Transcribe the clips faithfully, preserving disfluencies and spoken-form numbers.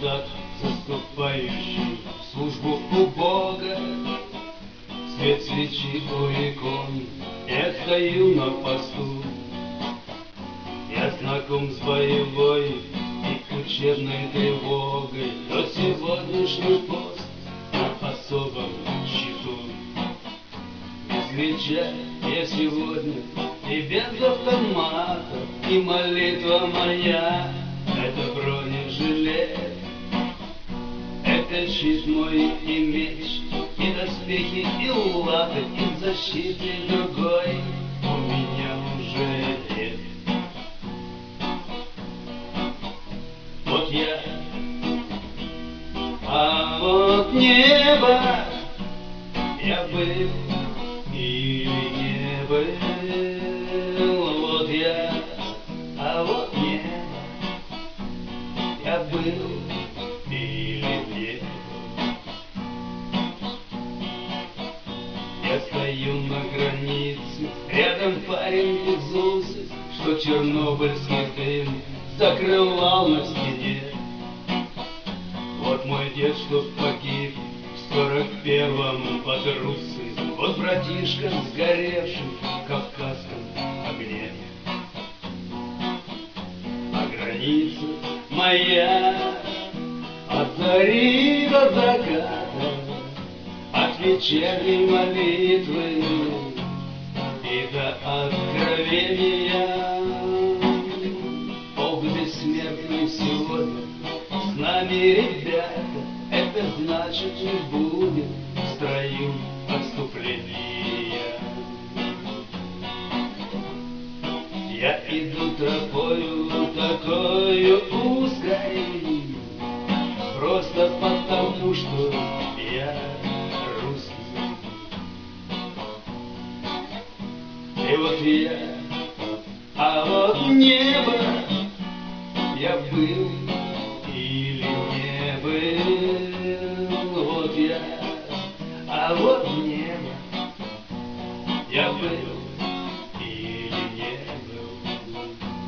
солдат, заступающий в службу у Бога. Свет свечи у икон, я стою на посту. Я знаком с боевой и учебной тревогой, но сегодняшний пост на особом счету. Без меча я сегодня и без автомата, и молитва моя — это бронежилет. Это щит мой и меч, и доспехи, и латы, и защиты другой у меня уже нет. Вот я, а вот небо, я был или не был. Вот я, а вот небо, я был или не был. Я стою на границе, рядом парень из усы, что чернобыльский дым закрывал на стене. Вот мой дед, что погиб в сорок первом под Руссой, вот братишка, сгоревший в кавказском огне. А граница моя от зари до заката, от вечерней молитвы и до откровения. Бог бессмертный сегодня с нами, ребята, это значит, не будет в строю отступления. Я иду тропою такою узкой, просто потому, что я русский. И вот я, а вот небо, я был или не был. Вот я, а вот небо, я был или не был.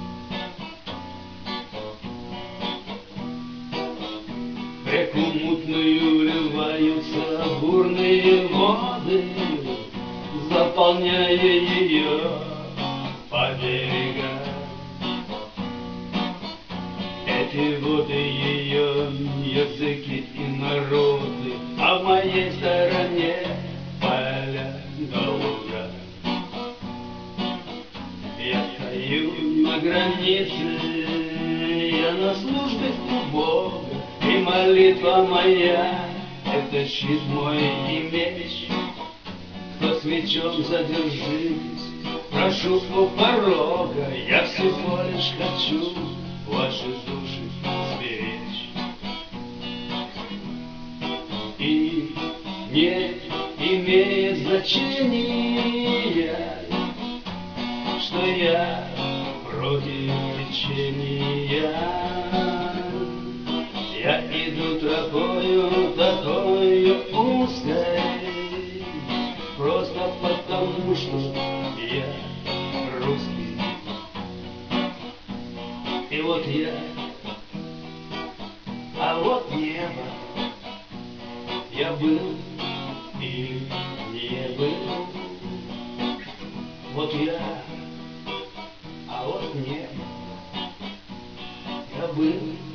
В реку мутную вливаются бурные воды, заполняя ее по берегам. Эти воды ее языки и народы, а в моей стороне поля да луга. Я стою на границе, я на службе у Бога, и молитва моя — это щит мой и меч. Кто с мечом задержитесь, прошу у порога, я всего лишь хочу ваши души сберечь. И не имеет значения, что я против течения. Я иду тропою такою узкой, просто потому, что я русский. И вот я, а вот небо, я был и не был. Вот я, а вот небо, я был